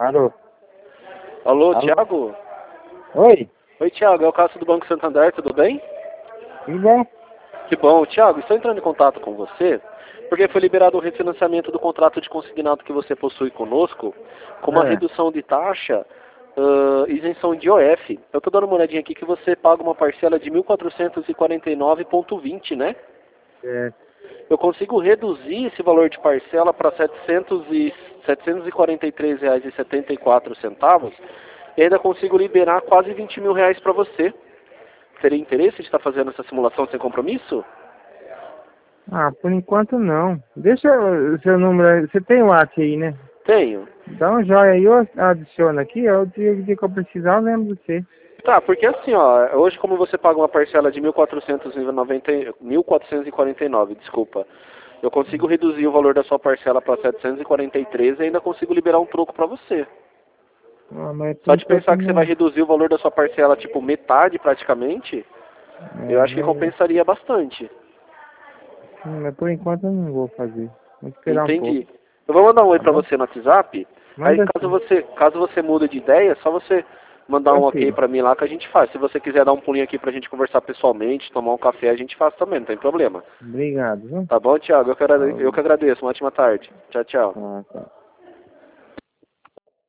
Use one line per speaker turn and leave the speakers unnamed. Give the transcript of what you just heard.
Alô?
Alô,
Alô?
Thiago?
Oi?
Oi, Thiago, é o Cássio do Banco Santander, tudo bem?
Tudo bom?
Que bom. Thiago, estou entrando em contato com você porque foi liberado o refinanciamento do contrato de consignado que você possui conosco com uma
É,
redução de taxa, isenção de IOF. Eu estou dando uma olhadinha aqui que você paga uma parcela de 1.449,20, né?
é.
Eu consigo reduzir esse valor de parcela para R$ 743,74 e ainda consigo liberar quase R$ 20.000 para você. Teria interesse de estar fazendo essa simulação sem compromisso?
Ah, por enquanto não. Deixa o seu número aí. Você tem o WhatsApp aí, né?
Tenho.
Dá um joia aí, eu adiciono aqui. O dia que eu precisar, eu lembro de você.
Tá, porque assim, ó, hoje como você paga uma parcela de 1.449, desculpa, eu consigo reduzir o valor da sua parcela para 743 e ainda consigo liberar um troco para você.
Ah, mas por
Só de
enquanto
pensar que você vai
não.
reduzir o valor da sua parcela, tipo, metade praticamente, eu
É,
acho que compensaria bastante.
mas por enquanto eu não vou fazer. Vou esperar um pouco,
Entendi. Eu vou mandar um oi
tá
pra
bom?
você no WhatsApp. Aí
Manda sim.
caso você mude de ideia, é só você mandar um ok
Ok.
pra mim lá que a gente faz. Se você quiser dar um pulinho aqui pra gente conversar pessoalmente, tomar um café, a gente faz também, não tem problema.
Obrigado, viu?
Tá bom, Thiago? Eu que
Falou.
agradeço. Uma ótima tarde. Tchau, tchau.
Ah, tá.